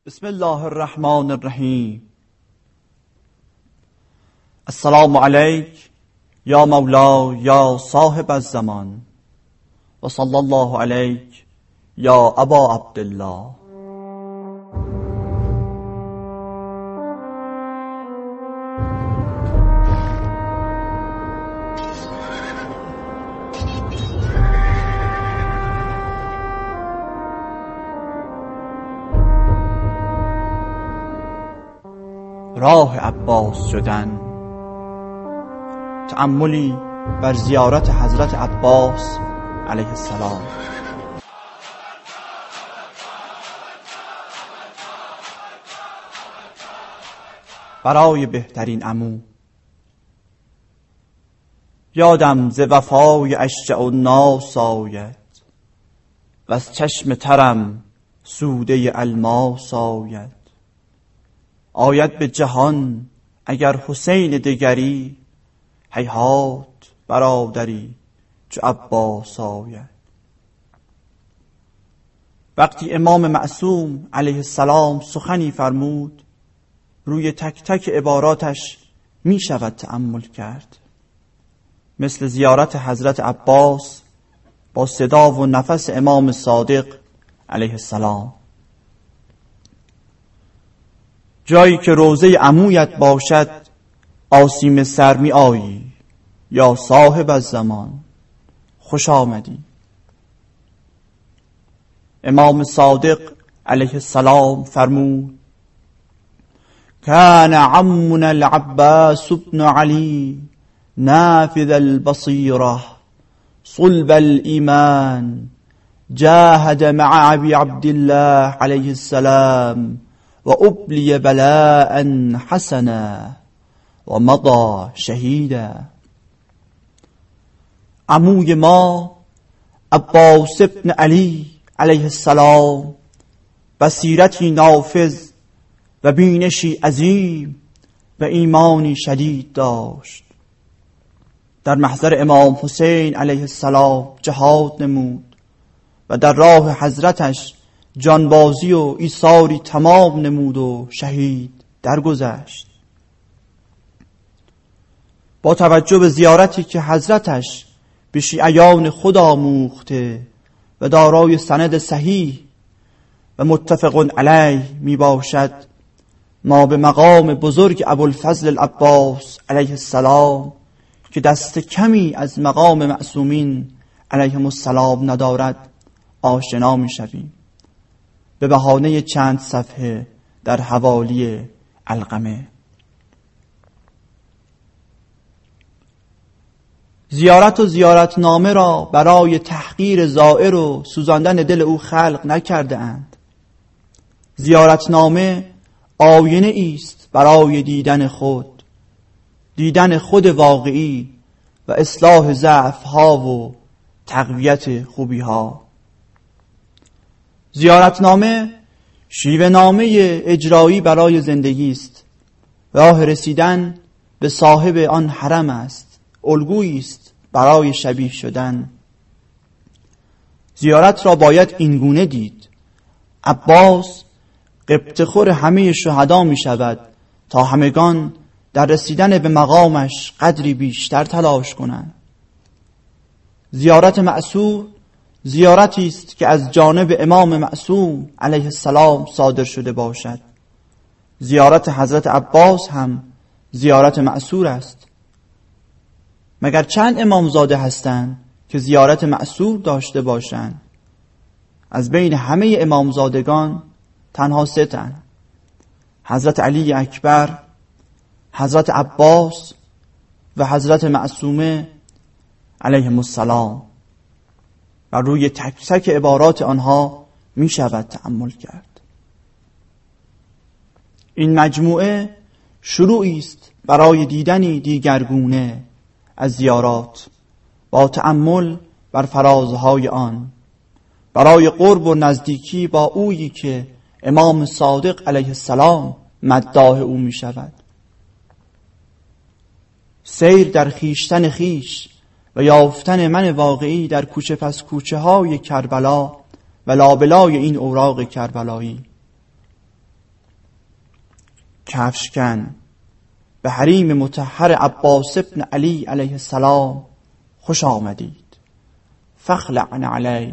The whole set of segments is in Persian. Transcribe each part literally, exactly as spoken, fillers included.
بسم الله الرحمن الرحیم. السلام علیک یا مولا یا صاحب الزمان و صلی الله علیک یا ابا عبدالله. راه عباس شدن، تأملی بر زیارت حضرت عباس علیه السلام. برای بهترین عمو. یادم ز وفای اشجع الناس آید، و از چشم ترم سوده الماس آید. آید به جهان اگر حسین دگری، هیهات برادری چو عباس آید. وقتی امام معصوم علیه السلام سخنی فرمود، روی تک تک عباراتش می شود تأمل کرد، مثل زیارت حضرت عباس با صدا و نفس امام صادق علیه السلام. جایی که روضه عمویت باشد، آسیم سر می آیی یا صاحب الزمان، خوش آمدی. امام صادق علیه السلام فرمود: کان عمنا العباس بن علی نافذ البصیره صلب الایمان، جاهد مع ابی عبدالله علیه السلام و ابلی بلاء حسنا و مضى شهیدا. عموی ما عباس ابن علی علیه السلام بصیرتی نافذ و بینشی عظیم و ایمانی شدید داشت. در محضر امام حسین علیه السلام جهاد نمود و در راه حضرتش جانبازی و ایثاری تمام نمود و شهید درگذشت. با توجه به زیارتی که حضرتش به شیعیان خود آموخته و دارای سند صحیح و متفق علیه می باشد، ما به مقام بزرگ ابوالفضل العباس علیه السلام که دست کمی از مقام معصومین علیهم السلام ندارد آشنا می شویم به بهانه چند صفحه در حوالی علقمه. زیارت و زیارتنامه را برای تحقیر زائر و سوزاندن دل او خلق نکرده اند. زیارتنامه آینه است برای دیدن خود، دیدن خود واقعی و اصلاح ضعف‌ها و تقویت خوبی‌ها. زیارتنامه شیوه نامه اجرایی برای زندگی است. راه رسیدن به صاحب آن حرم است، الگویی است برای شبیه شدن. زیارت را باید اینگونه دید: عباس غبطه‌خور همه شهدا می شود تا همگان در رسیدن به مقامش قدری بیشتر تلاش کنند. زیارت معصوم زیارتی است که از جانب امام معصوم علیه السلام صادر شده باشد. زیارت حضرت عباس هم زیارت معصور است. مگر چند امامزاده هستند که زیارت معصور داشته باشند؟ از بین همه امامزادگان تنها سه تن: حضرت علی اکبر، حضرت عباس و حضرت معصومه علیهم السلام. و روی تک تک عبارات آنها می شود تأمل کرد. این مجموعه شروعی است برای دیدنی دیگرگونه از زیارات با تأمل بر فرازهای آن، برای قرب و نزدیکی با اویی که امام صادق علیه السلام مداح او می شود. سیر در خیشتن خیش و یافتن من واقعی در کوچه پس کوچه های کربلا و لابلای این اوراق کربلایی. کفشکن به حریم مطهر عباس ابن علی علیه السلام خوش آمدید. فخلعن علیک.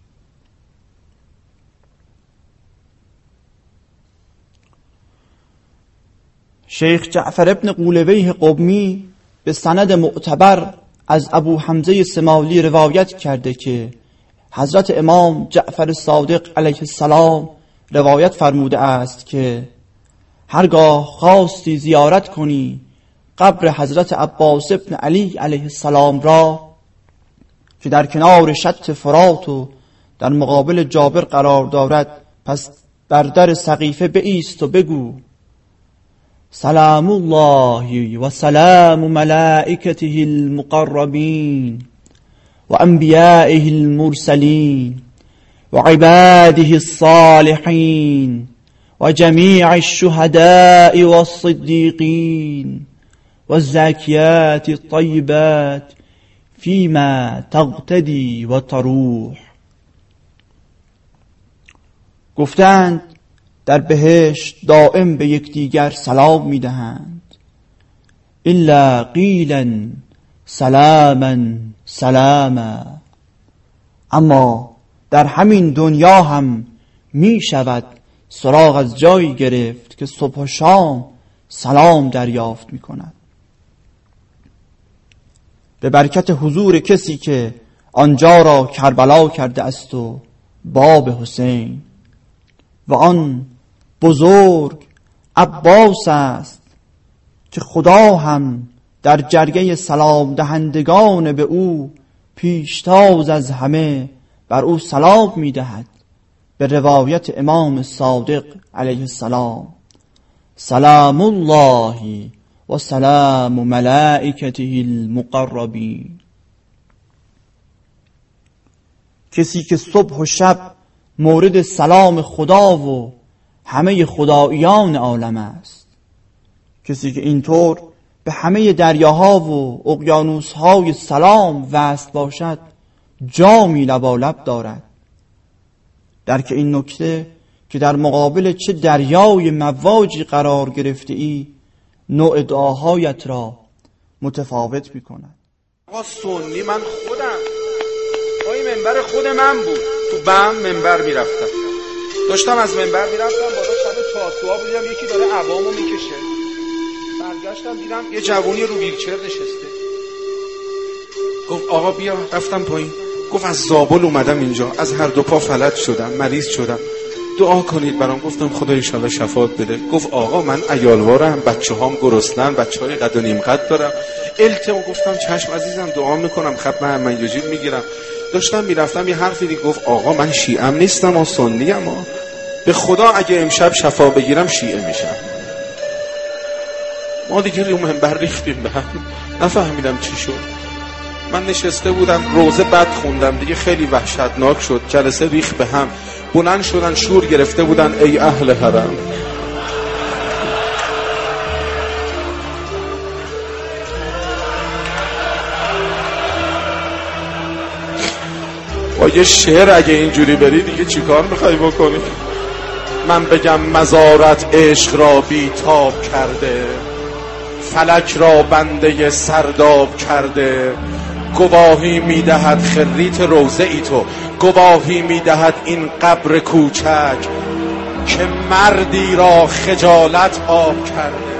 شیخ جعفر ابن قولویه قمی به سند معتبر از ابو حمزه سمالی روایت کرده که حضرت امام جعفر صادق علیه السلام روایت فرموده است که هرگاه خواستی زیارت کنی قبر حضرت عباس ابن علی علیه السلام را که در کنار شط فرات و در مقابل جابر قرار دارد، پس بر در سقیفه بایست و بگو سلام الله و سلام ملائکته المقربین و انبیائه المرسلین و عباده الصالحین و جمیع الشهداء والصدیقین و الزاکیات الطیبات فیما تغتدی و تروح. گفتند در بهشت دائم به یکدیگر سلام میدهند الا قیلا سلاما سلاما، اما در همین دنیا هم می شود سراغ از جایی گرفت که صبح و شام سلام دریافت می کند. به برکت حضور کسی که آنجا را کربلا کرده است و باب حسین و آن بزرگ عباس است که خدا هم در جرگه سلام دهندگان به او پیشتاز از همه بر او سلام می دهد. به روایت امام صادق علیه السلام سلام الله و سلام ملائکته المقربین. کسی که صبح و شب مورد سلام خدا و همه خدایان عالم است، کسی که اینطور به همه دریاها و اقیانوسهای سلام وصل باشد، جامی لبالب دارد. درک این نکته که در مقابل چه دریای مواجی قرار گرفته ای نوع دعاهایت را متفاوت می کند. آقا سنی من خودم پای منبر خود من بود، تو بم منبر می رفتم، داشتم از منبر می رفتم بالا، شب تاسوعا بودم، یکی داره عوامو می کشه، برگشتم دیدم یه جوونی رو ویلچر نشسته. گفت آقا بیا، رفتم پایین، گفت از زابل اومدم اینجا، از هر دو پا فلج شدم، مریض شدم، دعا کنید برام. گفتم خدا ان شاءالله شفاعت بده. گفت آقا من عیالوارم، بچه‌هام گرسنن، بچه‌های قد و نیم قد دارم، التماس. گفتم چشم عزیزم، دعا میکنم، خط من من یجیب میگیرم. داشتم میرفتم یه حرفی دیگه گفت آقا من شیعه‌ام نیستم و سنی ام، به خدا اگه امشب شفا بگیرم شیعه میشم. ما دیگه رو منبر ریختیم به هم، نفهمیدم چی شد. من نشسته بودم روزه بد خوندم دیگه، خیلی وحشتناک شد، جلسه ریخت به هم، بلند شدن شور گرفته بودن ای اهل حرم. با یه شعر اگه اینجوری بری دیگه چیکار میخوای بکنی؟ من بگم مزارت عشق را بی تاب کرده، فلک را بنده سرداب کرده، گواهی میدهد خریت روزه ای تو، گواهی میدهد این قبر کوچک که مردی را خجالت آب کرده.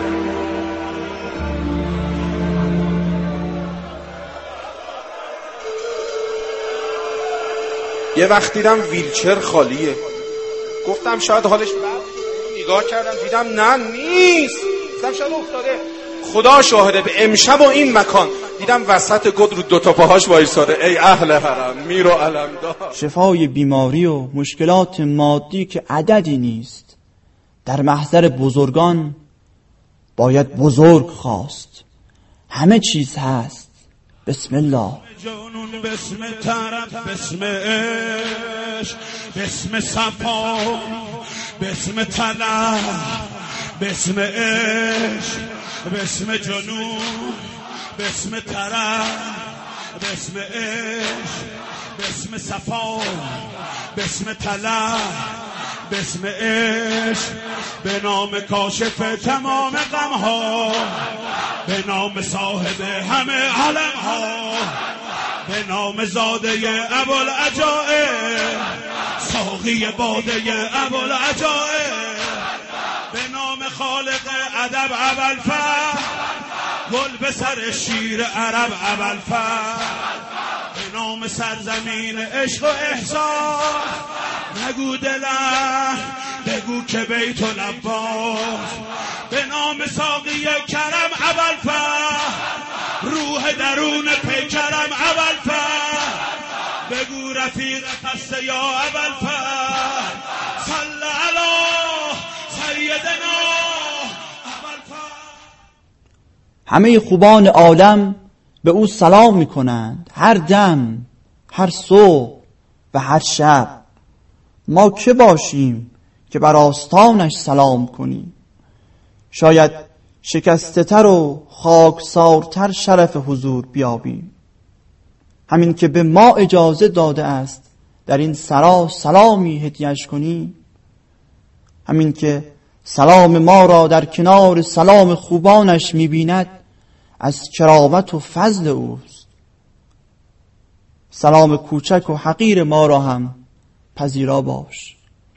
یه وقت دیدم ویلچر خالیه، گفتم شاید حالش بد، نگاه کردم دیدم نه نیست، گفتم شاید افتاده. خدا شاهده به امشب و این مکان دیدم وسط گد رو دوتا پاهاش وایساده ای اهل حرم، میر و علمدار. شفای بیماری و مشکلات مادی که عددی نیست در محضر بزرگان باید بزرگ خواست. همه چیز هست. بسم الله. جنون بسم طرب، بسم عشق، بسم صفا، بسم طلب، بسم عشق، بسم جنون، بسم طرب، بسم عشق، بسم صفا، بسم طلب، بسم عشق، به نام کاشف تمام غمها، به نام صاحب همه علمها، به نام زاده ابوالعجائب، ساقی باده ابوالعجائب، به نام خالق ادب ابوالفضل، گل به سر شیر عرب ابوالفضل، به نام سرزمین عشق و احسان، نگو دلم بگو که بیت العباس، به نام ساقی کرم ابوالفضل، روح درون پیکرم ابوالفضل، بگو رفیق خسته یا ابوالفضل، صل علی سیدنا ابوالفضل. همه خوبان عالم به او سلام می کنند، هر دم، هر صبح و هر شب. ما که باشیم که بر آستانش سلام کنیم؟ شاید شکسته تر و خاکسارتر شرف حضور بیابیم. همین که به ما اجازه داده است در این سرا سلامی هدیه‌اش کنیم، همین که سلام ما را در کنار سلام خوبانش می‌بیند، از کرامت و فضل اوست. سلام کوچک و حقیر ما را هم پذیرا باش.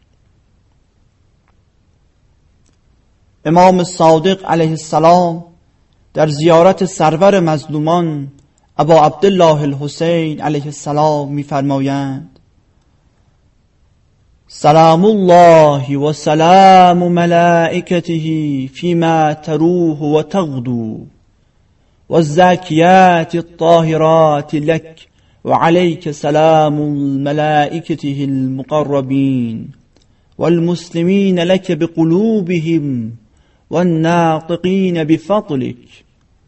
امام صادق علیه السلام در زیارت سرور مظلومان ابا عبدالله الحسین علیه السلام می‌فرمایند: سلام الله و سلام ملائکته فیما تروح و تغدو والزاکیات الطاهرات لک وعليك سلام الملائكته المقربين والمسلمين لك بقلوبهم والناطقين بفضلك.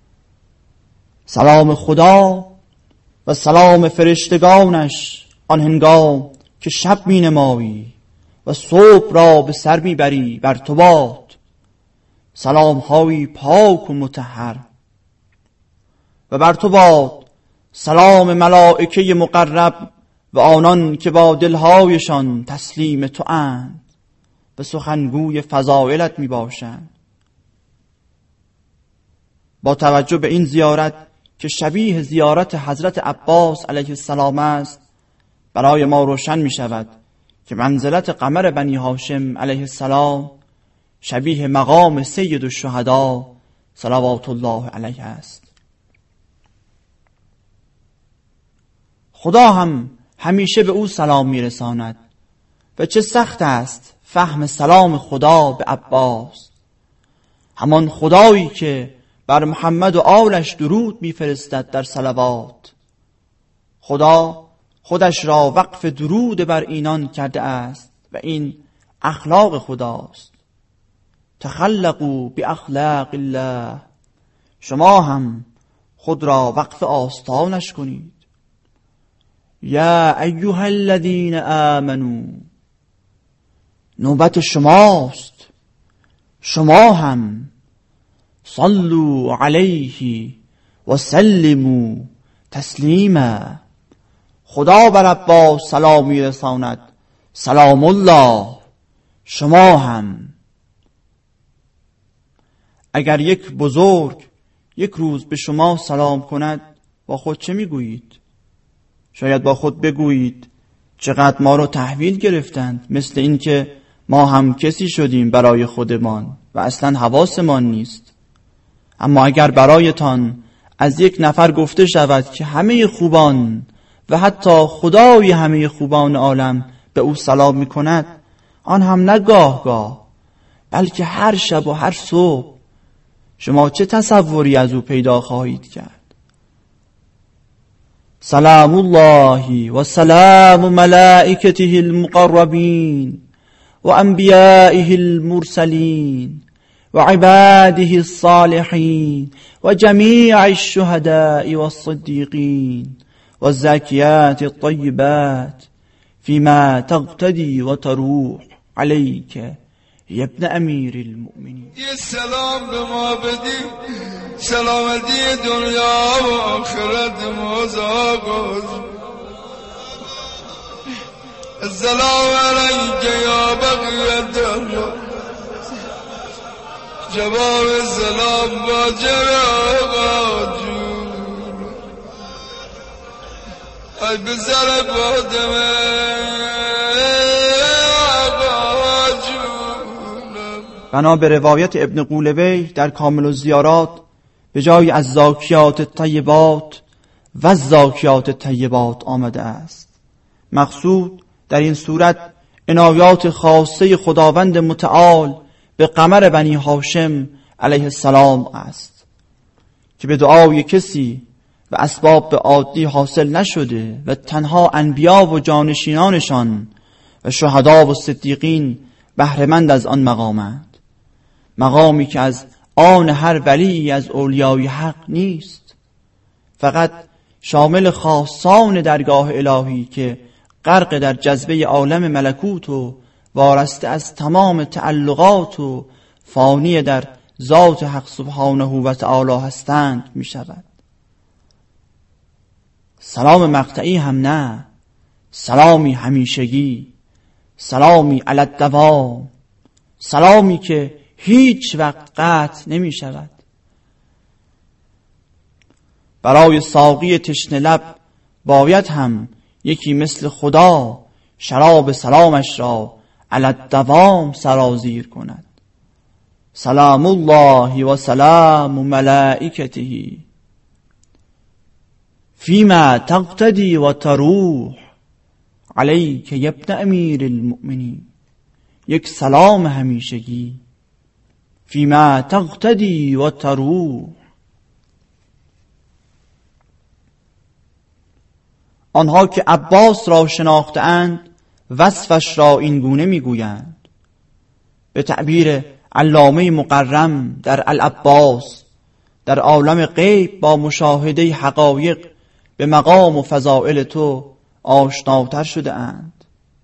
سلام خدا و سلام فرشتگانش آن هنگام که شب می نمایی و صبح را به سر می بری بر تو باد. سلام هایی پاک و مطهر و بر تو باد. سلام ملائکه مقرب و آنان که با دلهایشان تسلیم تو اند، به سخنگوی فضائلت می باشند. با توجه به این زیارت که شبیه زیارت حضرت عباس علیه السلام است، برای ما روشن می شود که منزلت قمر بنی هاشم علیه السلام شبیه مقام سید الشهدا صلوات الله علیه است. خدا هم همیشه به او سلام می رساند و چه سخت است فهم سلام خدا به عباس، همان خدایی که بر محمد و آلش درود می فرستد در صلوات. خدا خودش را وقف درود بر اینان کرده است و این اخلاق خداست. تخلقوا باخلاق الله، شما هم خود را وقف آستانش کنید. یا ایها الذین آمنو، نوبت شماست، شما هم صلوا علیه و سلموا تسلیما. خدا بر عباس سلام می رساند، سلام الله، شما هم. اگر یک بزرگ یک روز به شما سلام کند، با خود چه می گویید؟ شاید با خود بگویید چقدر ما رو تحویل گرفتند، مثل این که ما هم کسی شدیم برای خودمان و اصلا حواسمان نیست. اما اگر برایتان از یک نفر گفته شود که همه خوبان و حتی خدای همه خوبان عالم به او سلام می کند، آن هم نه گاه گاه بلکه هر شب و هر صبح، شما چه تصوری از او پیدا خواهید کرد؟ سلام الله و سلام ملائکته المقربین و انبیائه المرسلین و عباده الصالحین و جمیع الشهداء والصدیقین و الزاکیات الطیبات فيما تقتدی و تروح علیک یا ابن امیر المؤمنین. یه سلام به ما بدی، سلامتی دنیا و آخرت مزاگوز. السلام علیک یا بقیت الله. جواب سلام با جواب جون ای بسر فاطمه آقا جونم. بنا به روایت ابن قولوی در کامل الزیارات به جای از زاکیات طیبات و زاکیات طیبات آمده است. مقصود در این صورت عنایات خاصه خداوند متعال به قمر بنی هاشم علیه السلام است که به دعای کسی و اسباب به عادی حاصل نشده و تنها انبیا و جانشینانشان و شهدا و صدیقین بهره‌مند از آن مقامند. مقامی که از آن هر ولی از اولیای حق نیست، فقط شامل خاصان درگاه الهی که غرق در جذبه عالم ملکوت و وارسته از تمام تعلقات و فانی در ذات حق سبحانه و تعالی هستند می شود. سلام مقطعی هم نه، سلامی همیشگی، سلامی علی الدوام، سلامی که هیچ وقت قطع نمی شود. برای ساقی تشنه لب باید هم یکی مثل خدا شراب سلامش را علی الدوام سرازیر کند. سلام الله و سلام ملائکته فیما تقتدی و تروح علیک ابن امیر المؤمنین. یک سلام همیشگی فیما تقتدی و تروح. آنها که عباس را شناختند وصفش را این گونه میگویند. به تعبیر علامه مقرم در العباس در عالم غیب با مشاهده حقایق به مقام و فضائل تو آشناتر شده اند.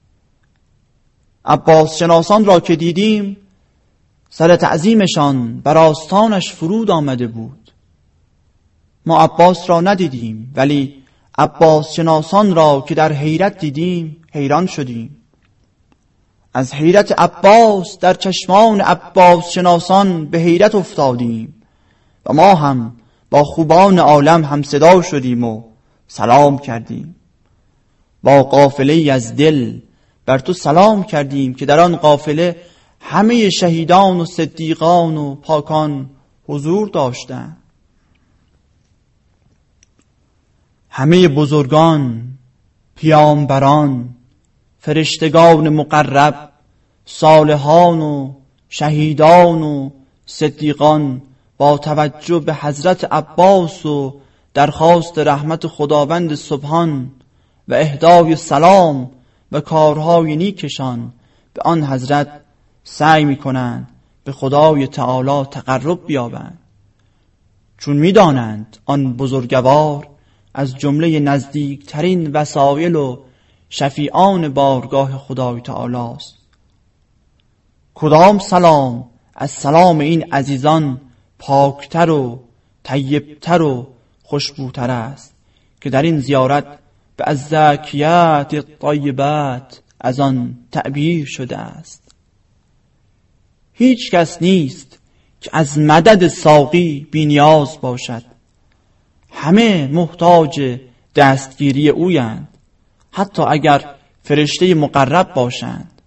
عباس شناسان را که دیدیم سر تعظیمشان بر آستانش فرود آمده بود. ما عباس را ندیدیم ولی عباس شناسان را که در حیرت دیدیم حیران شدیم. از حیرت عباس در چشمان عباس شناسان به حیرت افتادیم و ما هم با خوبان عالم هم صدا شدیم و سلام کردیم. با قافله از دل بر تو سلام کردیم که در آن قافله همه شهیدان و صدیقان و پاکان حضور داشتند. همه بزرگان، پیامبران، فرشتگان مقرب، صالحان و شهیدان و صدیقان با توجه به حضرت عباس و درخواست رحمت خداوند سبحان و اهدای سلام و کارهای نیکشان به آن حضرت سعی می کنند به خدای تعالی تقرب بیابند، چون می دانند آن بزرگوار از جمله نزدیکترین وسایل و شفیعان بارگاه خدای تعالی است. کدام سلام از سلام این عزیزان پاکتر و طیبتر و خوشبوتر است که در این زیارت به الزاکیات الطیبات از آن تعبیر شده است. هیچ کس نیست که از مدد ساقی بی نیاز باشد. همه محتاج دستگیری اویند، حتی اگر فرشته مقرب باشند،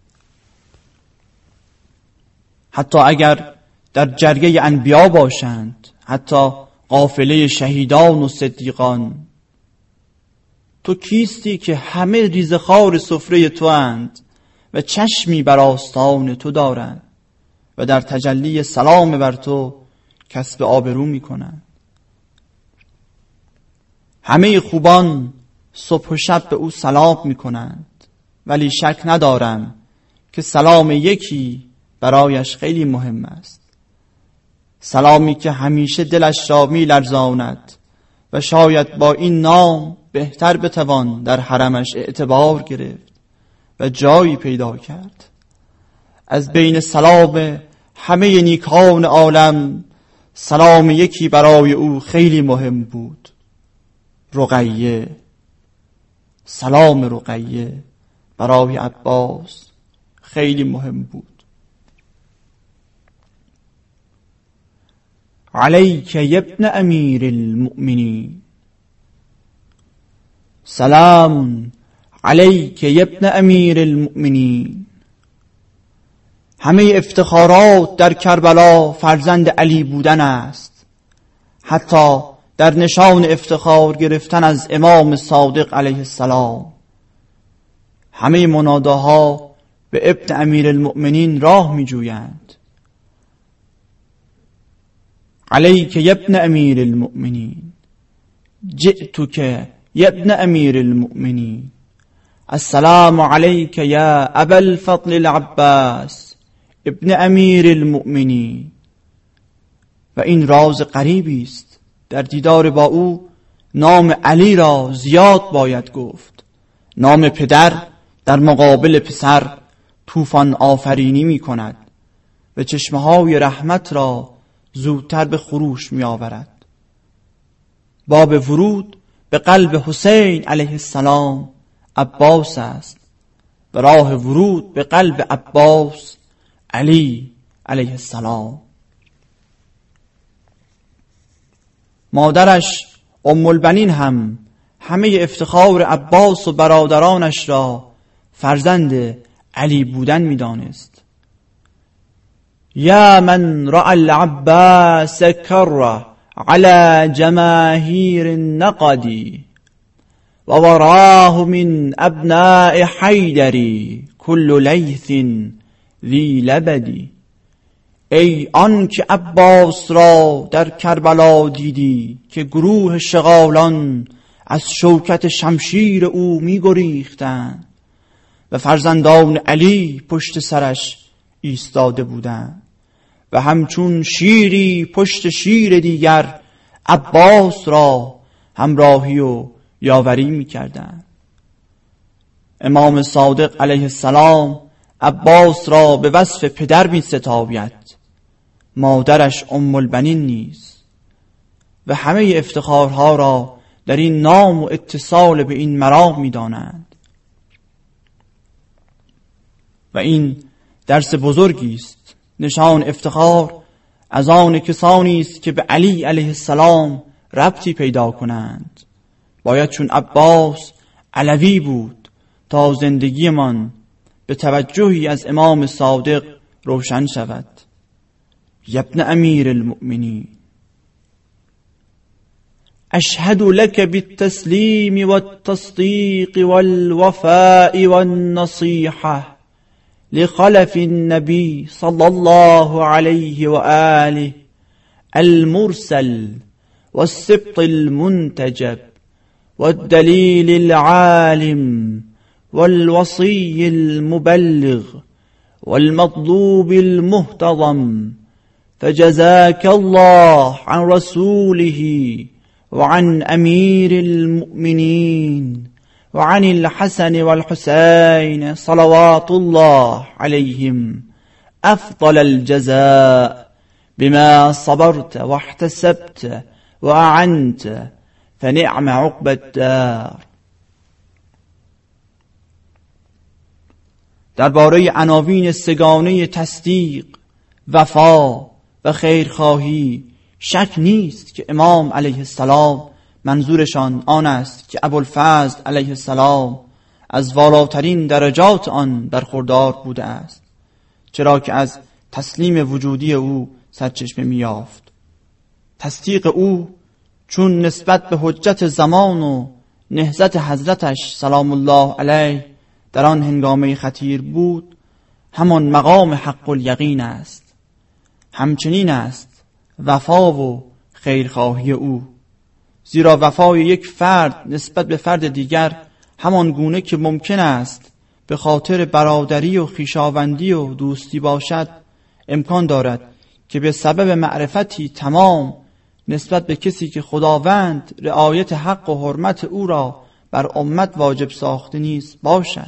حتی اگر در جرگه انبیا باشند، حتی قافله شهیدان و صدیقان. تو کیستی که همه ریزخوار سفره تو اند و چشمی بر آستان تو دارند و در تجلی سلام بر تو کسب آبرو می کنند. همه خوبان صبح و شب به او سلام می کنند، ولی شک ندارم که سلام یکی برایش خیلی مهم است. سلامی که همیشه دلش را می لرزاند و شاید با این نام بهتر بتوان در حرمش اعتبار گرفت و جایی پیدا کرد. از بین سلام همه نیکان عالم سلام یکی برای او خیلی مهم بود. رقیه، سلام رقیه برای عباس خیلی مهم بود. علیک ابن امیر المؤمنین، سلام علیک ابن امیر المؤمنین. همه افتخارات در کربلا فرزند علی بودن است، حتی در نشان افتخار گرفتن از امام صادق علیه السلام. همه مناداها به ابن امیر المؤمنین راه می جویند. علیک ابن امیر المؤمنین، جئتک ابن امیر المؤمنین، السلام علیک یا ابا الفضل العباس ابن امیر المؤمنین. و این راز غریبی است، در دیدار با او نام علی را زیاد باید گفت. نام پدر در مقابل پسر طوفان آفرینی می کند و چشمهای رحمت را زودتر به خروش می آورد. باب ورود به قلب حسین علیه السلام عباس است و راه ورود به قلب عباس علی علیه السلام. مادرش ام البنین هم همه افتخار عباس و برادرانش را فرزند علی بودن می دانست. یا من رأى العباس کره على جماهیر النقد و وراه من ابناء حیدری کل لیث ذی لبدی. ای آن که عباس را در کربلا دیدی که گروه شغالان از شوکت شمشیر او می گریختند و فرزندان علی پشت سرش ایستاده بودند و همچون شیری پشت شیر دیگر عباس را همراهی و یاوری می کردند. امام صادق علیه السلام عباس را به وصف پدر می ستاید، مادرش ام البنین نیز، و همه افتخارها را در این نام و اتصال به این مرام می دانند. و این درس بزرگی است. نشان افتخار از آن کسانی است که به علی علیه السلام ربطی پیدا کنند. باید چون عباس علوی بود تا زندگیمان به توجهی از امام صادق روشن شود. ابن امیر المؤمنین، اشهد لك بالتسلیم والتصدیق والوفاء والنصیحة لخلف النبي صلى الله عليه وآله المرسل والسبط المنتجب والدليل العالم والوصي المبلغ والمطلوب المهتضم، فجزاك الله عن رسوله وعن أمير المؤمنين وعن الحسن والحسين صلوات الله عليهم أفضل الجزاء بما صبرت واحتسبت وأعنت فنعم عقب الدار. درباره عناوین سگانه تصدیق، وفا و خیرخواهی شک نیست که امام علیه السلام منظورشان آن است که ابوالفضل علیه السلام از والاترین درجات آن برخوردار بوده است، چرا که از تسلیم وجودی او سرچشمه می‌یافت. تصدیق او چون نسبت به حجت زمان و نهضت حضرتش سلام الله علیه در آن هنگامه خطیر بود، همان مقام حق الیقین است. همچنین است وفا و خیرخواهی او، زیرا وفای یک فرد نسبت به فرد دیگر همان گونه که ممکن است به خاطر برادری و خویشاوندی و دوستی باشد، امکان دارد که به سبب معرفتی تمام نسبت به کسی که خداوند رعایت حق و حرمت او را بر امت واجب ساخته نیست باشد.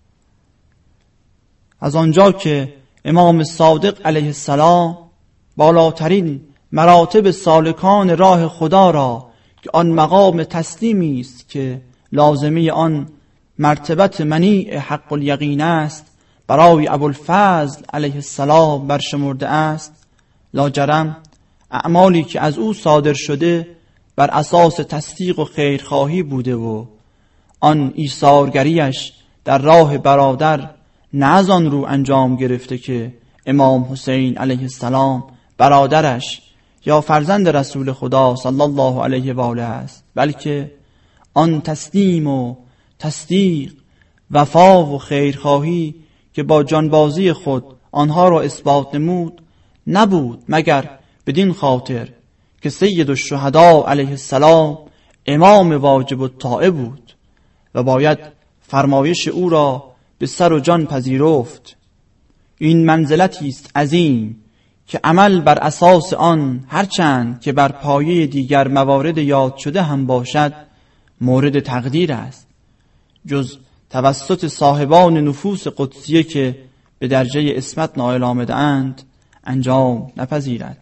از آنجا که امام صادق علیه السلام بالاترین مراتب سالکان راه خدا را که آن مقام تسلیمی است که لازمه آن مرتبت منیع حق الیقین است برای ابوالفضل علیه السلام برشمرده است، لاجرم اعمالی که از او صادر شده بر اساس تصدیق و خیرخواهی بوده و آن ایثارگریش در راه برادر نه از آن رو انجام گرفته که امام حسین علیه السلام برادرش یا فرزند رسول خدا صلی الله علیه و آله است، بلکه آن تسلیم و تصدیق، وفا و خیرخواهی که با جانبازی خود آنها را اثبات نمود نبود مگر بدین خاطر که سید الشهدا علیه السلام امام واجب الطاعه بود و باید فرمایش او را به سر و جان پذیرفت. این منزلتی است عظیم که عمل بر اساس آن هرچند که بر پایه دیگر موارد یاد شده هم باشد مورد تقدیر است، جز توسط صاحبان نفوس قدسیه که به درجه اسمت نائل آمده اند انجام نپذیرد.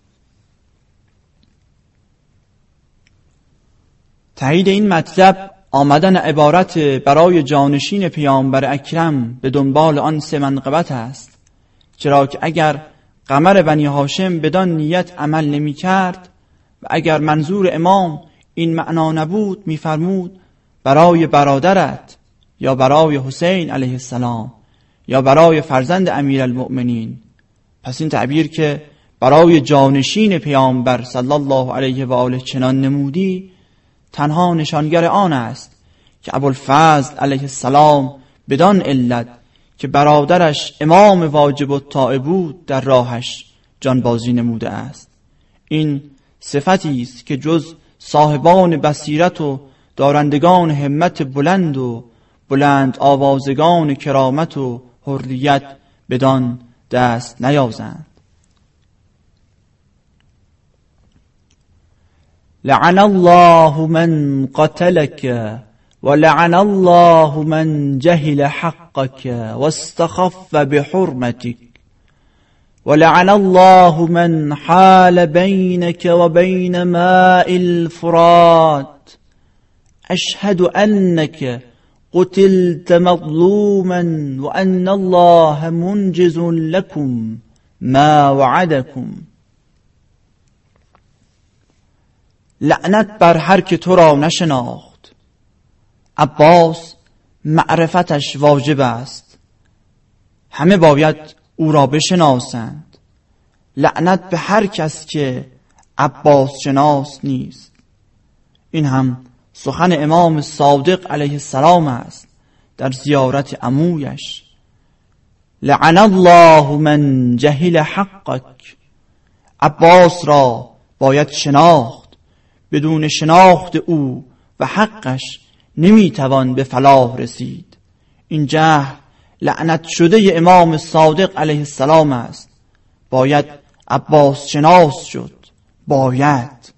تایید این مطلب آمدن عبارت برای جانشین پیامبر اکرم به دنبال آن سه منقبت است، چرا که اگر قمر بنی هاشم بدان نیت عمل نمی کرد و اگر منظور امام این معنا نبود می‌فرمود برای برادرت یا برای حسین علیه السلام یا برای فرزند امیرالمؤمنین، پس این تعبیر که برای جانشین پیامبر صلی الله علیه و آله چنان نمودی تنها نشانگر آن است که ابوالفضل علیه السلام بدان علت که برادرش امام واجب الطاعه بود در راهش جانبازی نموده است. این صفتی است که جز صاحبان بصیرت و دارندگان همت بلند و بلند آوازگان کرامت و حریت بدان دست نیازند. لعن الله من قتلك ولعن الله من جهل حقك واستخف بحرمتك ولعن الله من حال بينك وبين ماء الفرات أشهد أنك قتلت مظلوما وأن الله منجز لكم ما وعدكم. لعنت بر هر که تو را نشناخت. عباس معرفتش واجب است، همه باید او را بشناسند. لعنت به هر کس که عباس شناس نیست. این هم سخن امام صادق علیه السلام است در زیارت عمویش. لعن الله من جهل حقک. عباس را باید شناخت، بدون شناخت او و حقش نمیتوان به فلاح رسید. این جهل لعنت شده امام صادق علیه السلام است. باید عباس شناس شد، باید.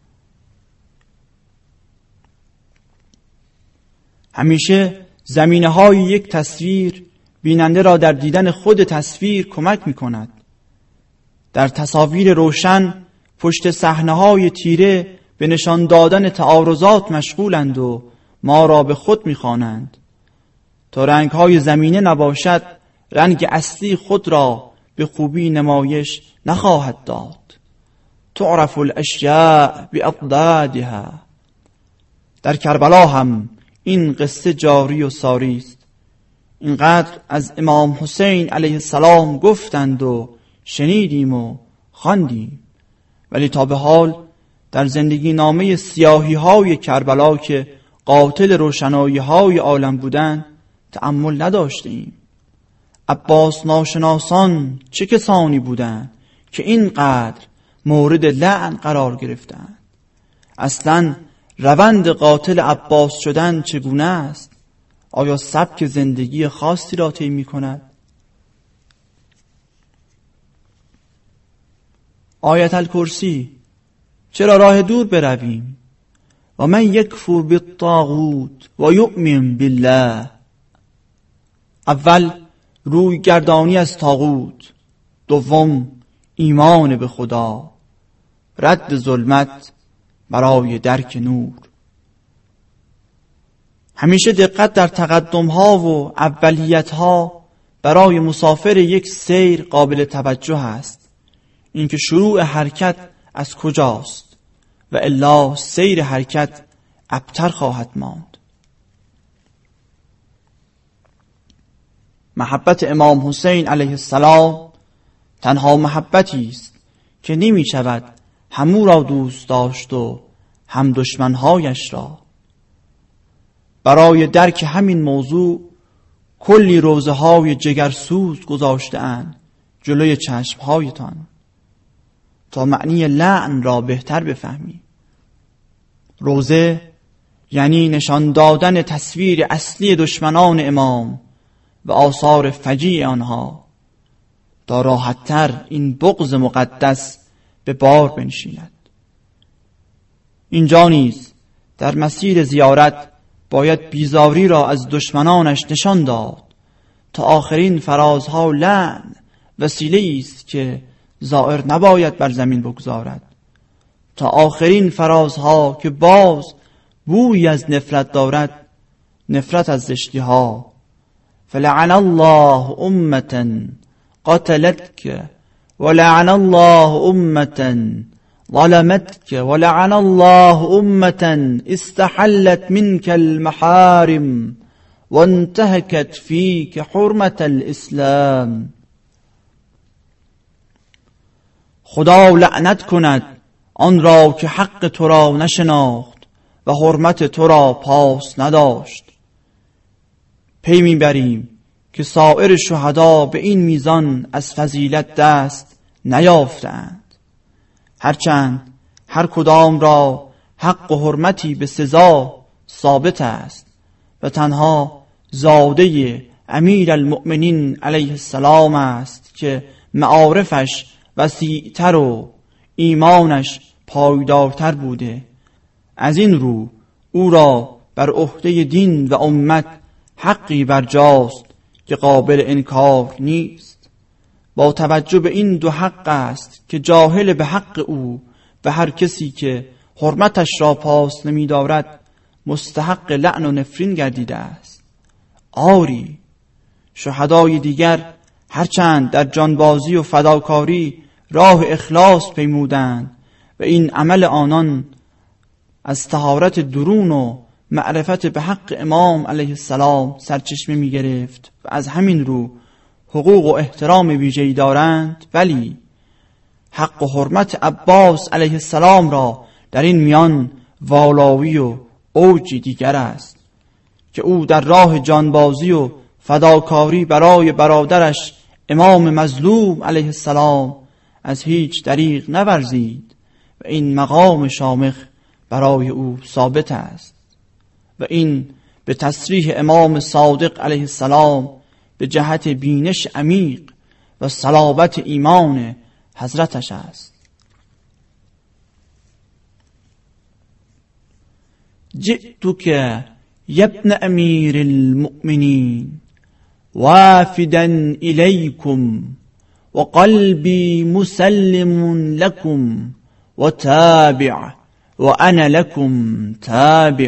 همیشه زمینه های یک تصویر بیننده را در دیدن خود تصویر کمک می کند. در تصاویر روشن پشت صحنه های تیره به نشان دادن تعارضات مشغولند و ما را به خود می خوانند. تا رنگ های زمینه نباشد رنگ اصلی خود را به خوبی نمایش نخواهد داد. تعرف الاشیاء باضدادها. در کربلا هم این قصه جاری و ساری است. اینقدر از امام حسین علیه السلام گفتند و شنیدیم و خواندیم، ولی تا به حال در زندگی نامه سیاهی های کربلا که قاتل روشنایی های عالم بودند تأمل نداشتیم. عباس ناشناسان چه کسانی بودند که اینقدر مورد لعن قرار گرفتند؟ اصلا روند قاتل عباس شدن چگونه است؟ آیا سبک زندگی خاصی را طی می‌کند؟ آیت الکرسی. چرا راه دور برویم؟ و من یکفر بالطاغوت و یؤمن بالله. اول روی گردانی از طاغوت، دوم ایمان به خدا، رد ظلمت برای درک نور. همیشه دقت در تقدم ها و اولیت ها برای مسافر یک سیر قابل توجه است. اینکه شروع حرکت از کجاست و الا سیر حرکت ابتر خواهد ماند. محبت امام حسین علیه السلام تنها محبتی است که نمی شود همو را دوست داشت و هم دشمنهایش را. برای درک همین موضوع کلی روزه های جگرسوز گذاشته اند جلوی چشم هایتان تا معنی لعن را بهتر بفهمی. روزه یعنی نشان دادن تصویر اصلی دشمنان امام و آثار فجیع آنها تا راحت‌تر این بغض مقدس به بار بنشیند. اینجا نیز در مسیر زیارت باید بیزاری را از دشمنانش نشان داد تا آخرین فرازها لعن وسیله است که زائر نباید بر زمین بگذارد، تا آخرین فرازها که باز بوی از نفرت دارد، نفرت از زشتی ها. فلعن الله امة قتلتك ولعن الله امة ظلمتك ولعن الله امة استحلت منك المحارم وانتهكت فيك حرمة الاسلام. خدا لعنت کند آن را که حق تو را نشناخت و حرمت تو را پاس نداشت. پی میبریم که سایر شهدا به این میزان از فضیلت دست نیافتند، هرچند هر کدام را حق و حرمتی به سزا ثابت است و تنها زاده امیر المؤمنین علیه السلام است که معارفش وسیع‌تر و ایمانش پایدارتر بوده. از این رو او را بر عهده دین و امت حقی برجاست که قابل انکار نیست. با توجه به این دو حق است که جاهل به حق او و هر کسی که حرمتش را پاس نمی دارد مستحق لعن و نفرین گردیده است. آری شهدای دیگر هرچند در جانبازی و فداکاری راه اخلاص پیمودند و این عمل آنان از طهارت درون و معرفت به حق امام علیه السلام سرچشمه می گرفت و از همین رو حقوق و احترام ویژه‌ای دارند، ولی حق و حرمت عباس علیه السلام را در این میان والاوی و اوجی دیگر است که او در راه جانبازی و فداکاری برای برادرش امام مظلوم علیه السلام از هیچ دریغ نورزید و این مقام شامخ برای او ثابت است و این به تصریح امام صادق علیه السلام به جهت بینش عمیق و صلابت ایمان حضرتش است. جئتك يا ابن امیر المؤمنین وافدا الیکم وقلبی مسلم لكم وتابع وانا لكم تابع.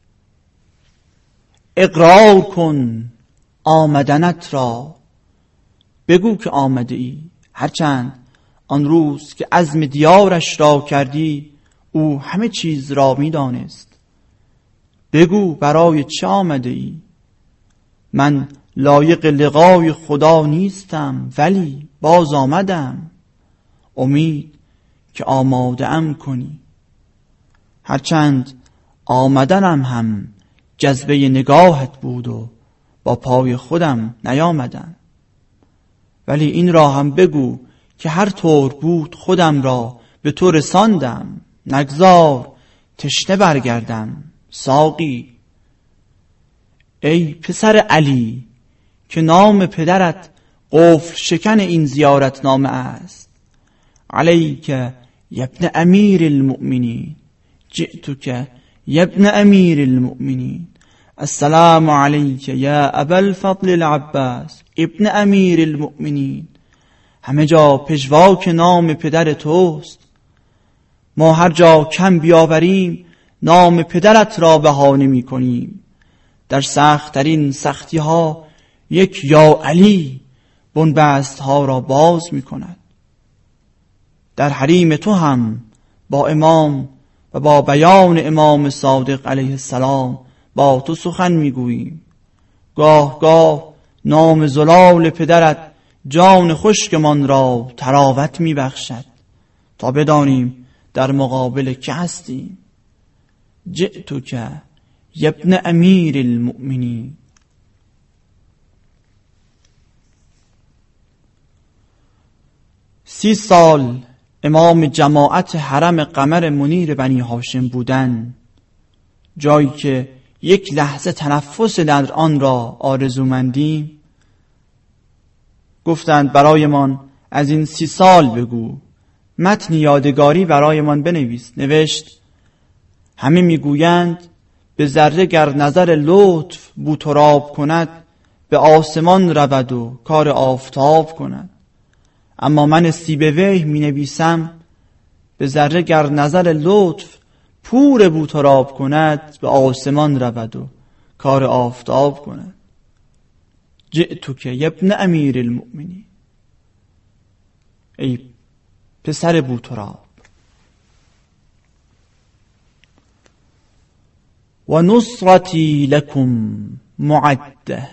اقرار کن آمدنت را، بگو که آمده ای، هرچند آن روز که عزم دیارش را کردی او همه چیز را می دانست. بگو برای چه آمده ای؟ من لایق لقای خدا نیستم ولی باز آمدم، امید که آماده ام کنی. هرچند آمدنم هم جذبه نگاهت بود و با پای خودم نیامدم، ولی این را هم بگو که هر طور بود خودم را به تو رساندم. نگذار تشنه برگردم ساقی. ای پسر علی که نام پدرت قفل شکن این زیارت نامه است. علیک یا ابن امیر المؤمنین، جئتک یا ابن امیر المؤمنین. السلام علیک یا ابا الفضل العباس ابن امیر المؤمنین. همه جا پژواک نام پدر توست، ما هر جا کم بیاوریم نام پدرت را بهانه می کنیم. در سخت‌ترین سختی ها یک یا علی بنبست ها را باز می کند. در حریم تو هم با امام و با بیان امام صادق علیه السلام با تو سخن می گوییم. گاه گاه نام زلال پدرت جان خشکمان را تراوت می بخشد تا بدانیم در مقابل که هستیم. جئتک یبن امیر المؤمنین. سی سال امام جماعت حرم قمر منیر بنی هاشم بودن، جایی که یک لحظه تنفس در آن را آرزومندیم. گفتند برایمان از این سی سال بگو، متن یادگاری برایمان بنویس. نوشت همه میگویند به ذره گر نظر لطف بوتراب کند، به آسمان رود و کار آفتاب کند. اما من سیب وی می نویسم به ذره گر نظر لطف پور بوتراب کند، به آسمان رود و کار آفتاب کند. جئتک یبن امیر المؤمنین، ای پسر بوتراب. و نصرتی لکم معده.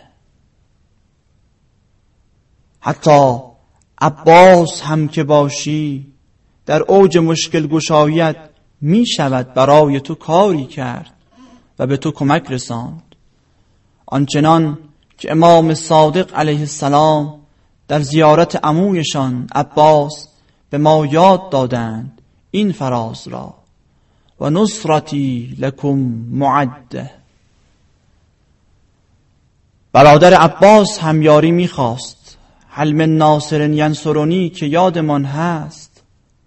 حتی عباس هم که باشی در اوج مشکل گشاییت می شود برای تو کاری کرد و به تو کمک رساند، آنچنان که امام صادق علیه السلام در زیارت عمویشان عباس به ما یاد دادند این فراز را: و نصرتی لکم معده. برادر عباس هم یاری می‌خواست. هل من ناصر ینصرنی که یادمان هست.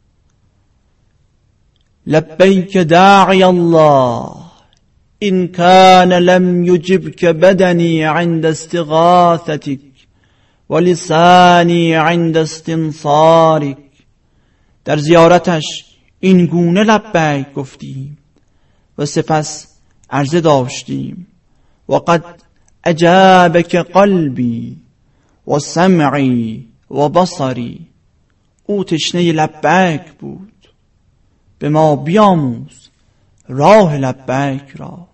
لبیک داعی الله ان کان لم یجبک بدنی عند استغاثتک و لسانی عند استنصارک. در زیارتش این گونه لبیک گفتیم و سپس عرضه داشتیم: و قد اجابک قلبی و سمعی و بصری. او تشنه لبیک بود، به ما بیاموز راه لبیک را.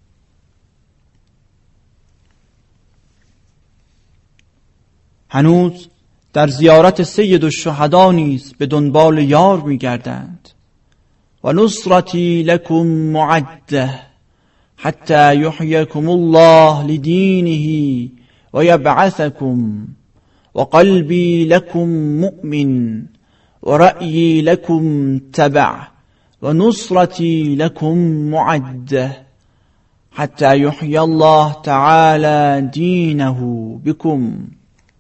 هنوز در زیارت سید الشهدا نیز به دنبال یار می‌گردند. و نصرتی لکم معده حتی یحییکم الله لدینه و یبعثکم و قلبی لکم مؤمن و رأیی لکم تبع و نصرتی لکم معده حتی یحیی الله تعالی دینه بکم.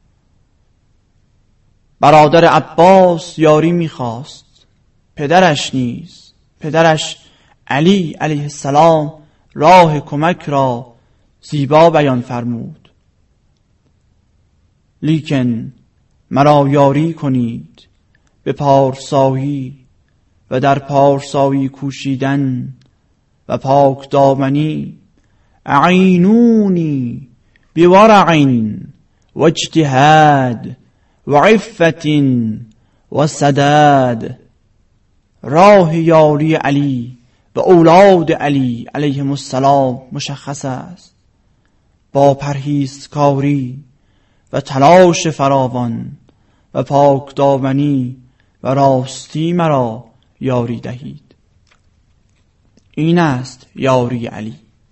برادر عباس یاری می‌خواست، پدرش نیز، پدرش علی علیه السلام راه کمک را زیبا بیان فرمود: لیکن مرا یاری کنید به پارسایی و در پارسایی کوشیدن و پاک دامنی. اعینونی بورع و اجتهاد و عفت و سداد. راه یاری علی و اولاد علی علیهم السلام مشخص است: با پرهیزکاری و تلاش فراوان و پاک دامنی و راستی مرا یاری دهید. این است یاری علی.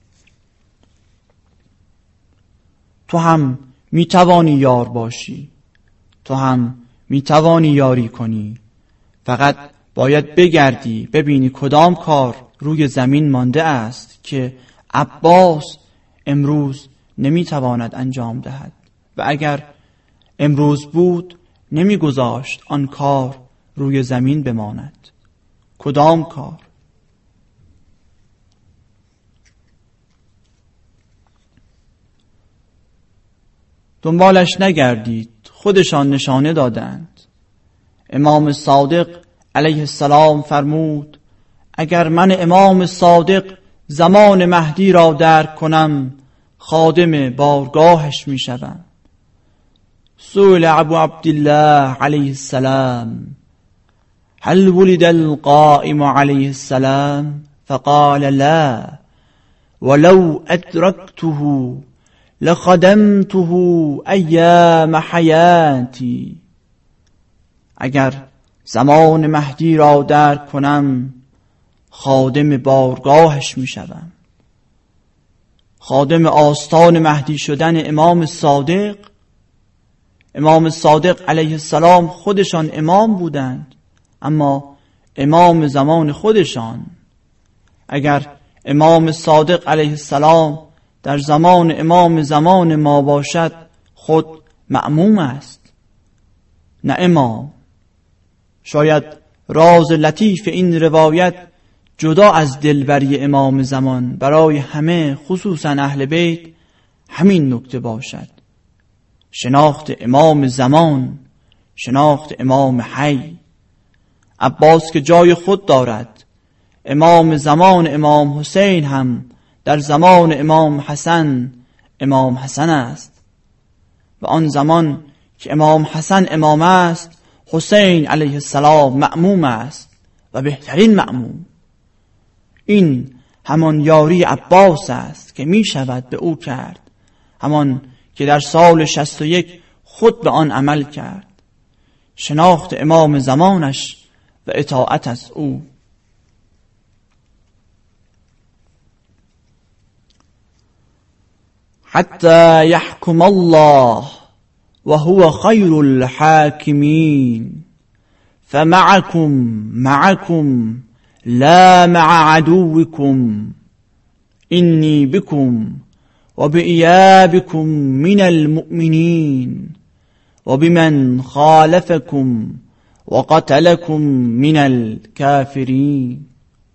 تو هم می توانی یار باشی، تو هم می توانی یاری کنی. فقط باید بگردی ببینی کدام کار روی زمین مانده است که عباس امروز نمی تواند انجام دهد و اگر امروز بود نمی گذاشت آن کار روی زمین بماند. کدام کار؟ دنبالش نگردید، خودشان نشانه دادند. امام صادق علیه السلام فرمود: اگر من امام صادق زمان مهدی را درک کنم خادم بارگاهش می شوم. سئل ابو عبدالله علیه السلام هل ولد القائم علیه السلام فقال لا ولو ادرکته لخدمته ایام حیاتی. اگر زمان مهدی را درک کنم خادم بارگاهش می شوم. خادم آستان مهدی شدن امام صادق. امام صادق علیه السلام خودشان امام بودند، اما امام زمان خودشان. اگر امام صادق علیه السلام در زمان امام زمان ما باشد خود مأموم است نه امام. شاید راز لطیف این روایت جدا از دلبری امام زمان برای همه خصوصا اهل بیت همین نکته باشد: شناخت امام زمان، شناخت امام حی. عباس که جای خود دارد، امام زمان امام حسین هم در زمان امام حسن امام حسن است و آن زمان که امام حسن امام است حسین علیه السلام مأموم است و بهترین مأموم. این همان یاری عباس است که می شود به او کرد، همان که در سال شصت و یک خود به آن عمل کرد. شناخت امام زمانش و اطاعت از او. حتی یحکم الله و هو خیر الحاکمین فمعکم معکم لا مع عدوکم انی بکم و بإیابکم من المؤمنین و بمن خالفکم و قتلکم من الکافرین.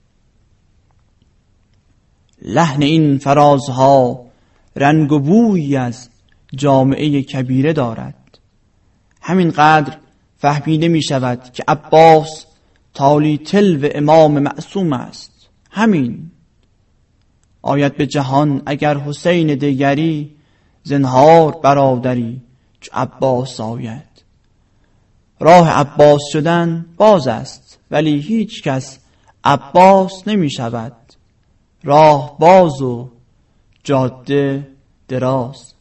لحن این فرازها رنگ و بویی از جامعه کبیره دارد. همینقدر فهمیده می شود که عباس تالی تلو امام معصوم است. همین آید به جهان اگر حسین دیگری زنهار برادری چو عباس آید. راه عباس شدن باز است ولی هیچ کس عباس نمی شود. راه باز و جاده دراز.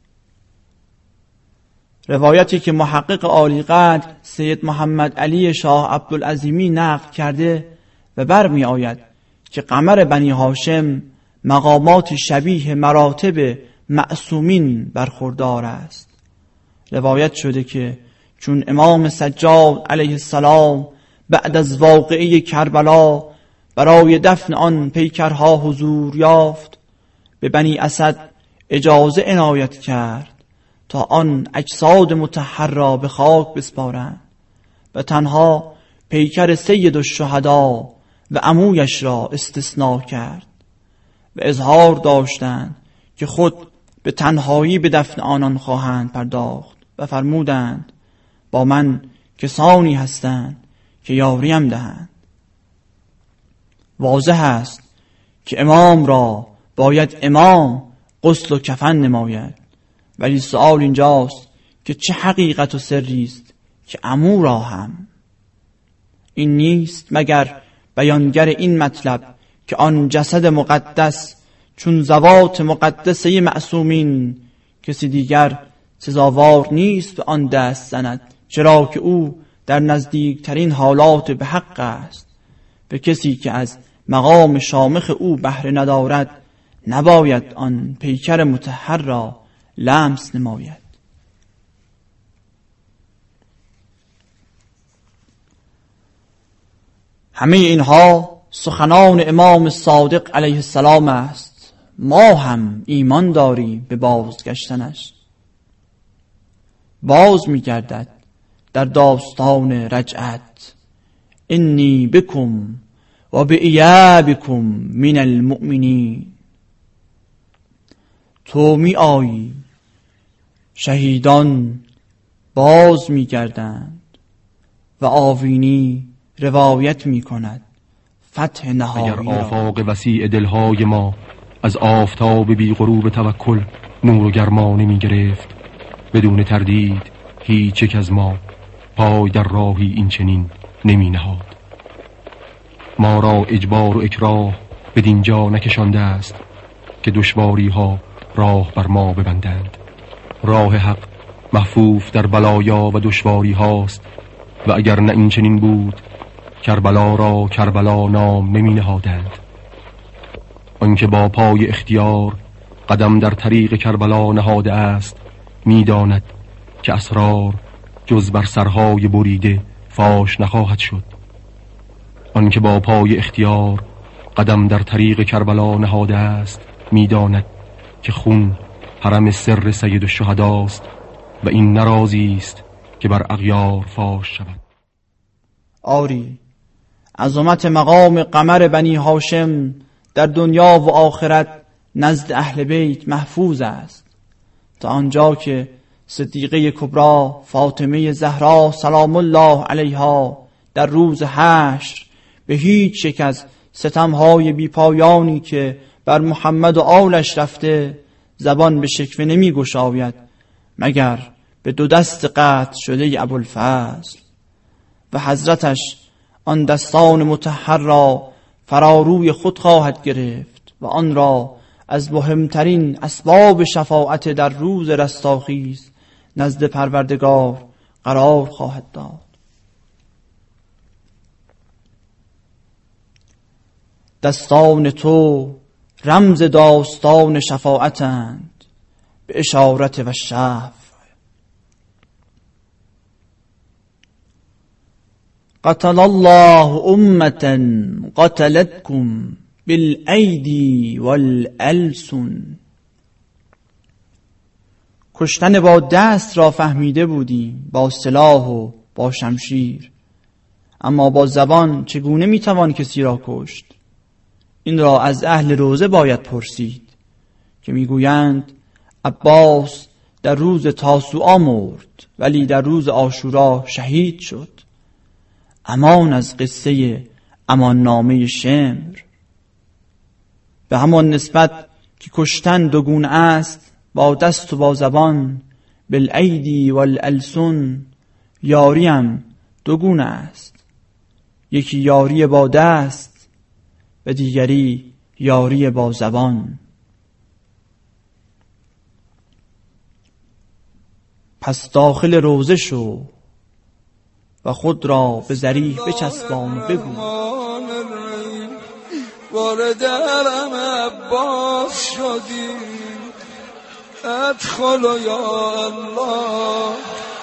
روایتی که محقق عالی قدر سید محمد علی شاه عبدالعظیمی نقل کرده و برمی آید که قمر بنی هاشم مقامات شبیه مراتب معصومین برخوردار است. روایت شده که چون امام سجاد علیه السلام بعد از واقعه کربلا برای دفن آن پیکرها حضور یافت، به بنی اسد اجازه عنایت کرد تا آن اجساد مطهر را به خاک بسپارند و تنها پیکر سید الشهدا و عمویش را استثناء کرد و اظهار داشتند که خود به تنهایی به دفن آنان خواهند پرداخت و فرمودند با من کسانی هستند که یاریم دهند. واضح است که امام را باید امام غسل و کفن نماید، ولی سوال اینجاست که چه حقیقت و سری است که عمو را هم. این نیست مگر بیانگر این مطلب که آن جسد مقدس چون ذوات مقدسه معصومین کسی دیگر سزاوار نیست به آن دست زند، چرا که او در نزدیکترین حالات به حق است. به کسی که از مقام شامخ او بهره ندارد نباید آن پیکر مطهر را لمس نماید. همه اینها سخنان امام صادق علیه السلام است. ما هم ایمان داریم به بازگشتنش. باز می‌گردد در داستان رجعت: انی بکم و بإیابکم من المؤمنین. تو می آیی، شهیدان باز می گردند و آوینی روایت می کند فتح نهایی اگر آفاق وسیع دلهای ما از آفتاب بی غروب توکل نور و گرمانه می گرفت. بدون تردید هیچ یک از ما پای در راهی این چنین نمی نهاد. ما را اجبار و اکراه به دینجا نکشانده است که دشواری ها راه بر ما ببندند. راه حق محفوف در بلایا و دشواری هاست و اگر نه این چنین بود کربلا را کربلا نام نمی نهادند. آنکه با پای اختیار قدم در طریق کربلا نهاده است می داند که اسرار جز بر سرهای بریده فاش نخواهد شد. آنکه با پای اختیار قدم در طریق کربلا نهاده است می داند که خون حرم سر سید الشهداست و این نرازی است که بر اغیار فاش شود. آری عظمت مقام قمر بنی هاشم در دنیا و آخرت نزد اهل بیت محفوظ است، تا آنجا که صدیقه کبری فاطمه زهرا سلام الله علیها در روز حشر به هیچ یک از ستمهای بی پایانی که بر محمد و آلش رفته زبان به شکوه نمی گشاید مگر به دو دست قطع شده ابوالفضل، و حضرتش آن دستان مطهر را فراروی خود خواهد گرفت و آن را از مهمترین اسباب شفاعت در روز رستاخیز نزد پروردگار قرار خواهد داد. دستان تو رمز داستان شفاعتند به اشارت و شفع. قتل الله امة قتلتكم بالایدی والالسن. کشتن با دست را فهمیده بودیم، با سلاح و با شمشیر، اما با زبان چگونه میتوان کسی را کشت؟ این را از اهل روزه باید پرسید که میگویند عباس در روز تاسوعا مرد ولی در روز عاشورا شهید شد. امان از قصه امان نامه شمر. به همان نسبت که کشتن دوگونه است، با دست و با زبان، بالایدی والالسن، یاریم دوگونه است. یکی یاری با دست و دیگری یاری با زبان. پس داخل روزه شو و خود را به ذریح بچسبان و بگو وارد حرم عباس شدیم، ادخل یا الله،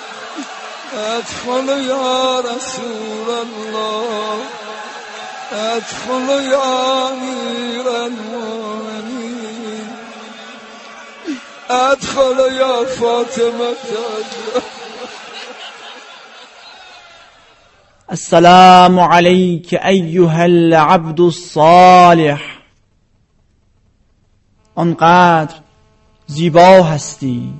ادخل یا رسول الله، ادخل یا امیر المؤمنین، ادخل یا فاطمه. السلام علیک ایها العبد الصالح. آنقدر زیبا هستی،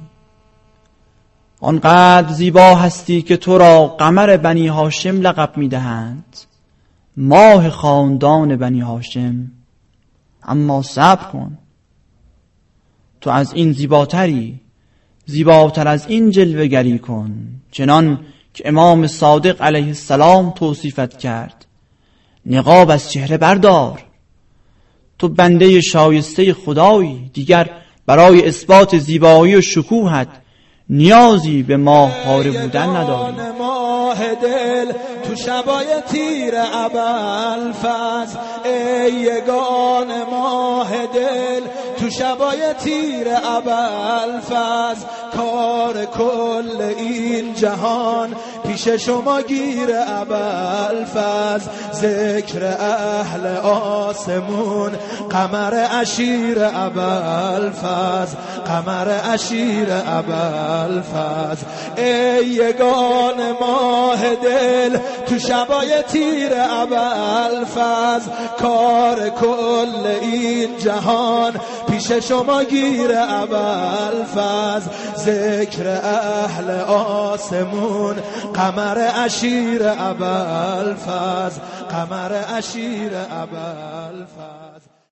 آنقدر زیبا هستی که تو را قمر بنی هاشم لقب میدهند، ماه خاندان بنی هاشم. اما صبر کن، تو از این زیباتری، زیباتر از این جلوه‌گری کن، چنان که امام صادق علیه السلام توصیفت کرد. نقاب از چهره بردار، تو بنده شایسته خدایی، دیگر برای اثبات زیبایی و شکوهت نیازی به ماه پاره بودن نداری. ماه دل تو شبای تیر ابوالفضل، ای یگان ماه دل تو شبای تیر ابوالفضل، کار کل این جهان پیش شما گیر ابوالفضل، ذکر اهل آسمون قمر عشیر ابوالفضل، قمر عشیر ابوالفضل، ای یگان ماه دل تو شبای تیر ابوالفضل، کار کل این جهان پیش شما گیر ابوالفضل، ذکر اهل آسمون قمر عشیر ابوالفضل، قمر عشیر ابوالفضل.